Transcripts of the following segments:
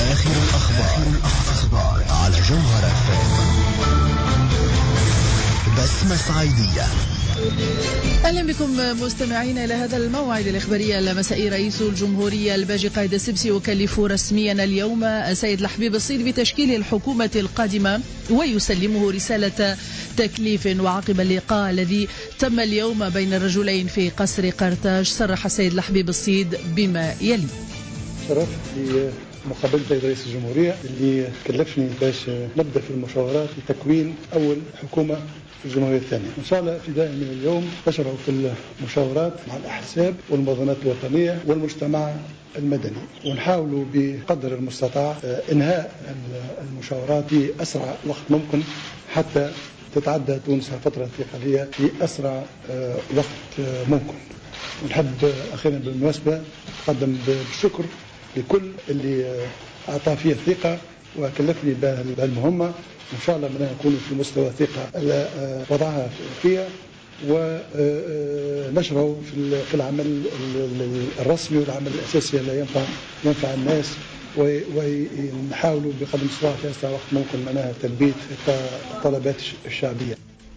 آخر الأخبار على جوهر FM. بسمة صعيدية. أهلا بكم مستمعين إلى هذا الموعد الإخباري المسائي. رئيس الجمهورية الباجي قايد السبسي يكلف رسميا اليوم السيد لحبيب الصيد بتشكيل الحكومة القادمة ويسلمه رسالة تكليف. وعقب اللقاء الذي تم اليوم بين الرجلين في قصر قرطاج صرح السيد لحبيب الصيد بما يلي: شرف لمقابلة رئيس الجمهورية اللي كلفني باش نبدأ في المشاورات لتكوين أول حكومة في الجمهورية الثانية. إن شاء الله ابتداء من اليوم نشرع في المشاورات مع الأحزاب والمنظمات الوطنية والمجتمع المدني، ونحاولوا بقدر المستطاع إنهاء المشاورات في أسرع وقت ممكن حتى تتعدى تونس فترة انتقالية في أسرع وقت ممكن. ونحب أخيرا بالمناسبة أقدم بالشكر لكل اللي أعطاه فيه الثقة وكلفني بهالمهمة، وإن شاء الله بدنا نكون في مستوى الثقة وضعها فيها ونشره في العمل الرسمي والعمل الأساسي اللي ينفع الناس، ونحاولوا بقدر المستطاع في أسرع وقت ممكن معناها تلبية الطلبات الشعبية.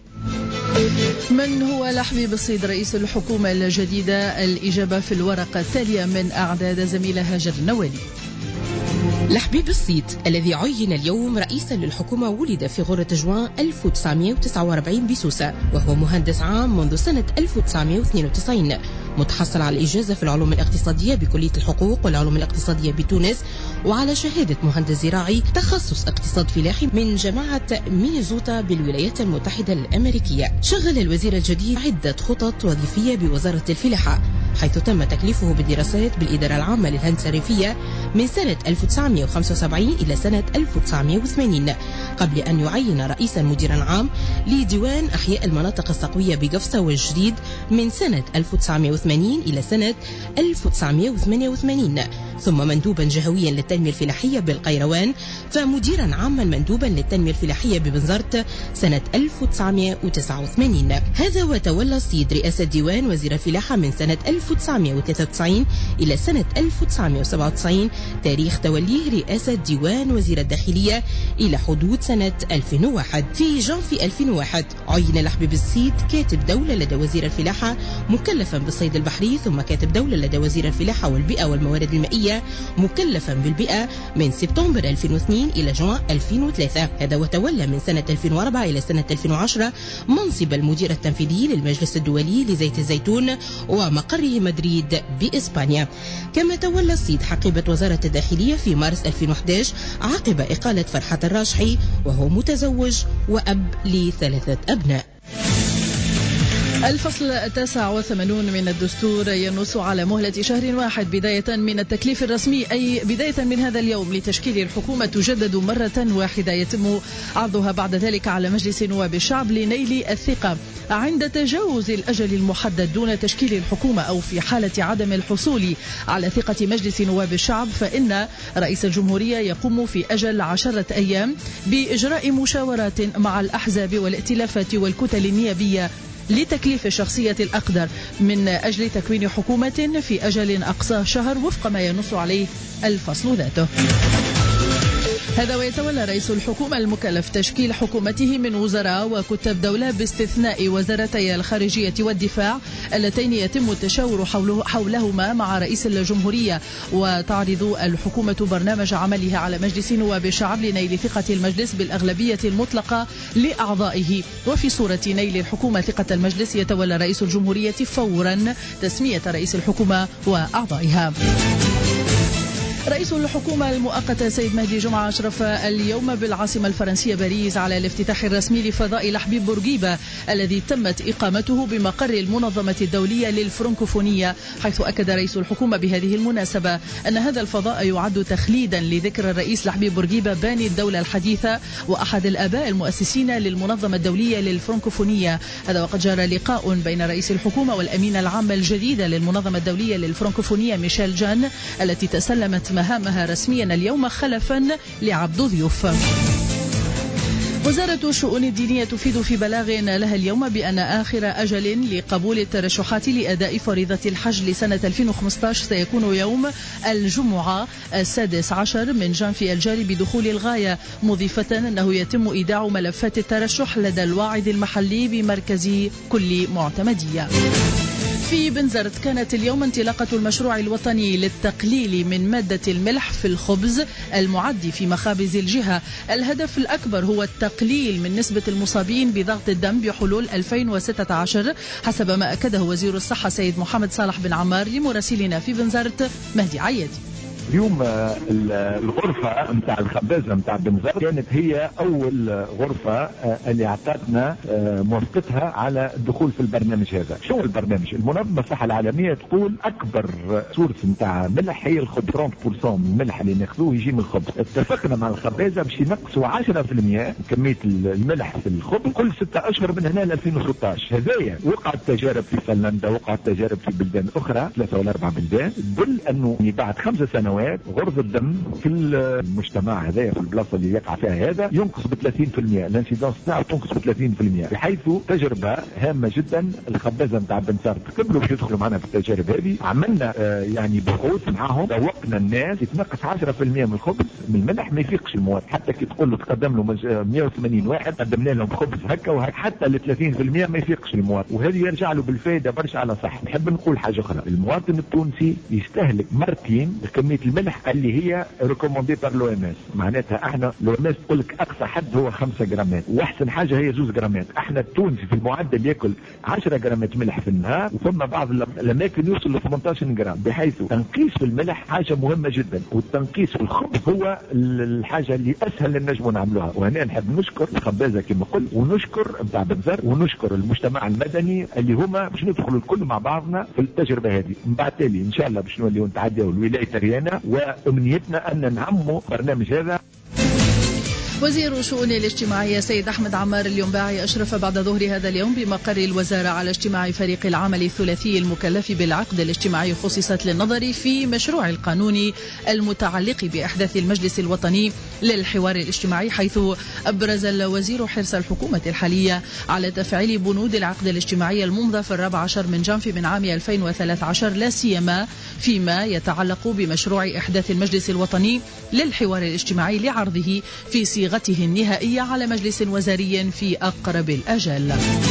من هو لحبيب الصيد رئيس الحكومة الجديدة؟ الإجابة في الورقة التالية من أعداد زميلة هاجر النوالي. لحبيب الصيد الذي عين اليوم رئيسا للحكومة ولد في غرة جوان 1949 بسوسة، وهو مهندس عام منذ سنة 1992، متحصل على الإجازة في العلوم الاقتصادية بكلية الحقوق والعلوم الاقتصادية بتونس، وعلى شهادة مهندس زراعي تخصص اقتصاد فلاحي من جامعة مينيزوتا بالولايات المتحدة الأمريكية. شغل الوزير الجديد عدة خطط وظيفية بوزارة الفلاحة، حيث تم تكليفه بالدراسات بالإدارة العامة للهندسة الريفية من سنة 1975 إلى سنة 1980، قبل أن يعين رئيسا مديرا عام لديوان أحياء المناطق الصقوية بقفصة والجديد من سنة 1980 إلى سنة 1988، ثم مندوبا جهويا للتنمية الفلاحية بالقيروان، فمديرا عاما مندوبا للتنمية الفلاحية ببنزرت سنة 1989. هذا وتولى الصيد رئاسة ديوان وزير الفلاحة من سنة 1993 إلى سنة 1997، تاريخ توليه رئاسة ديوان وزير الداخلية إلى حدود سنة 2001. في جانفي 2001 عين لحبيب الصيد كاتب دولة لدى وزير الفلاحة مكلفا بالصيد البحري، ثم كاتب دولة لدى وزير الفلاحة والبيئة والموارد المائية مكلفا بالبيئة من سبتمبر 2002 إلى جوان 2003. هذا وتولى من سنة 2004 إلى سنة 2010 منصب المدير التنفيذي للمجلس الدولي لزيت الزيتون ومقره مدريد بإسبانيا. كما تولى الصيد حقيبة وزارة الداخلية في مارس 2011 عقب إقالة فرحات الراشحي، وهو متزوج وأب ل3 أبناء. الفصل 89 من الدستور ينص على مهلة شهر واحد بداية من التكليف الرسمي، أي بداية من هذا اليوم، لتشكيل الحكومة تجدد مرة واحدة يتم عرضها بعد ذلك على مجلس نواب الشعب لنيل الثقة. عند تجاوز الأجل المحدد دون تشكيل الحكومة أو في حالة عدم الحصول على ثقة مجلس نواب الشعب، فإن رئيس الجمهورية يقوم في أجل 10 أيام بإجراء مشاورات مع الأحزاب والائتلافات والكتل النيابية لتكليف الشخصية الأقدر من أجل تكوين حكومة في أجل أقصاه شهر وفق ما ينص عليه الفصل ذاته. هذا ويتولى رئيس الحكومة المكلف تشكيل حكومته من وزراء وكتاب دولة باستثناء وزارتي الخارجية والدفاع اللتين يتم التشاور حولهما مع رئيس الجمهورية. وتعرض الحكومة برنامج عملها على مجلس نواب الشعب لنيل ثقة المجلس بالأغلبية المطلقة لأعضائه. وفي صورة نيل الحكومة ثقة المجلس يتولى رئيس الجمهورية فورا تسمية رئيس الحكومة وأعضائها. رئيس الحكومة المؤقتة سيد مهدي جمعة أشرف اليوم بالعاصمة الفرنسية باريس على الافتتاح الرسمي لفضاء لحبيب بورقيبة الذي تمت إقامته بمقر المنظمة الدولية للفرنكوفونية، حيث أكد رئيس الحكومة بهذه المناسبة أن هذا الفضاء يعد تخليدا لذكر الرئيس لحبيب بورقيبة باني الدولة الحديثة وأحد الآباء المؤسسين للمنظمة الدولية للفرنكوفونية. هذا وقد جرى لقاء بين رئيس الحكومة والأمين العام الجديدة للمنظمة الدولية للفرنكوفونية ميشيل جان التي تسلمت مهامها رسميا اليوم خلفا لعبد ضيوف. وزارة الشؤون الدينية تفيد في بلاغ لها اليوم بأن آخر أجل لقبول الترشحات لأداء فريضة الحج لسنة 2015 سيكون يوم الجمعة 16 من جانفي الجاري بدخول الغاية، مضيفة أنه يتم إيداع ملفات الترشح لدى الواعظ المحلي بمركز كل معتمدية. في بنزرت كانت اليوم انطلاقة المشروع الوطني للتقليل من مادة الملح في الخبز المعد في مخابز الجهة. الهدف الأكبر هو التقليل من نسبة المصابين بضغط الدم بحلول 2016 حسب ما أكده وزير الصحة سيد محمد صالح بن عمار لمراسلنا في بنزرت مهدي عيادي. اليوم الغرفة متاع الخبازة متاع بنزرت كانت هي أول غرفة اللي أعطتنا موافقتها على الدخول في البرنامج هذا. شو البرنامج؟ المنظمة الصحة العالمية تقول أكبر سورس متاع ملح هي الخبز، 30% من الملح اللي ناخذوه يجي من الخبز. اتفقنا مع الخبازة باش ينقصوا 10% كمية الملح في الخبز كل 6 أشهر من هنا ل 2016. هذايا وقعت تجارب في فنلندا، وقعت تجارب في بلدان أخرى 3 ولا 4 بلدان، تدل أنه بعد 5 سنوات غرز الدم في المجتمع هذا في البلاصه اللي يقع فيها هذا ينقص ب 30%، الانسيدانس تاعو تنقص ب 30%، بحيث تجربه هامه جدا. الخبازه نتاع بنزرت قبلوا باش يدخلوا معنا في التجارب هذه، عملنا يعني بحوث معاهم، ذوقنا الناس يتنقص 10% من الخبز من الملح ما يفيقش المواد. حتى كي تقول له تقدم له 180 واحد قدمنا لهم خبز هكا وهكا حتى ل 30% ما يفيقش المواد، وهذه يرجع له بالفائده برشا على صح. نحب نقول حاجه اخرى، المواطن التونسي يستهلك مرتين كميه الملح اللي هي ريكوموندي بار لو ام اس، معناتها احنا لو ام اس تقول لك اقصى حد هو 5 جرامات واحسن حاجه هي 2 جرامات. احنا التونسي في المعدل ياكل 10 جرامات ملح في النهار، وثم بعض الاماكن يوصل ل 18 جرام، بحيث تنقيس في الملح حاجه مهمه جدا، والتنقيس في الخبز هو الحاجه اللي اسهل اللي نجموا نعملوها. وهنا نحب نشكر الخبازه كما قلت، ونشكر نتاع بنزرت، ونشكر المجتمع المدني اللي هما باش ندخلوا الكل مع بعضنا في التجربه هذه. من بعد تالي ان شاء الله باش نوليو نتعداو الولايه ريانا، وامنيتنا ان نعموا برنامج هذا. وزير الشؤون الاجتماعية سيد أحمد عمار الينباعي أشرف بعد ظهر هذا اليوم بمقر الوزارة على اجتماع فريق العمل الثلاثي المكلف بالعقد الاجتماعي خصصت للنظر في مشروع القانون المتعلق بإحداث المجلس الوطني للحوار الاجتماعي، حيث أبرز الوزير حرص الحكومة الحالية على تفعيل بنود العقد الاجتماعي الممضى في 14 من جانفي من عام 2013، لا سيما فيما يتعلق بمشروع إحداث المجلس الوطني للحوار الاجتماعي لعرضه في صيغته النهائية على مجلس وزاري في أقرب الأجل.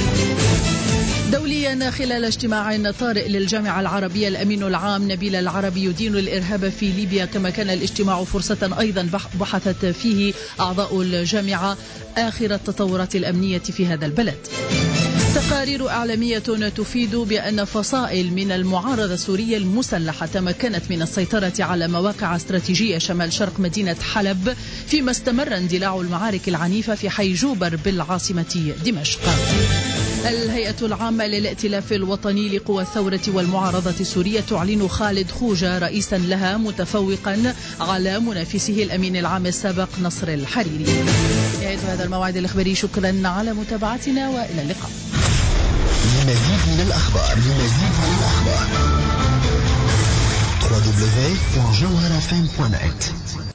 دوليا، خلال اجتماع طارئ للجامعة العربية الأمين العام نبيل العربي يدين الإرهاب في ليبيا، كما كان الاجتماع فرصة أيضا بحثت فيه أعضاء الجامعة آخر التطورات الأمنية في هذا البلد. تقارير إعلامية تفيد بأن فصائل من المعارضة السورية المسلحة تمكنت من السيطرة على مواقع استراتيجية شمال شرق مدينة حلب، فيما استمر اندلاع المعارك العنيفة في حي جوبر بالعاصمة دمشق. الهيئة العامة للائتلاف الوطني لقوى الثورة والمعارضة السورية تعلن خالد خوجة رئيسا لها، متفوقا على منافسه الأمين العام السابق نصر الحريري. نهاية هذا الموعد الإخباري، شكرا على متابعتنا وإلى اللقاء. لمزيد من الأخبار www.jawharafm.net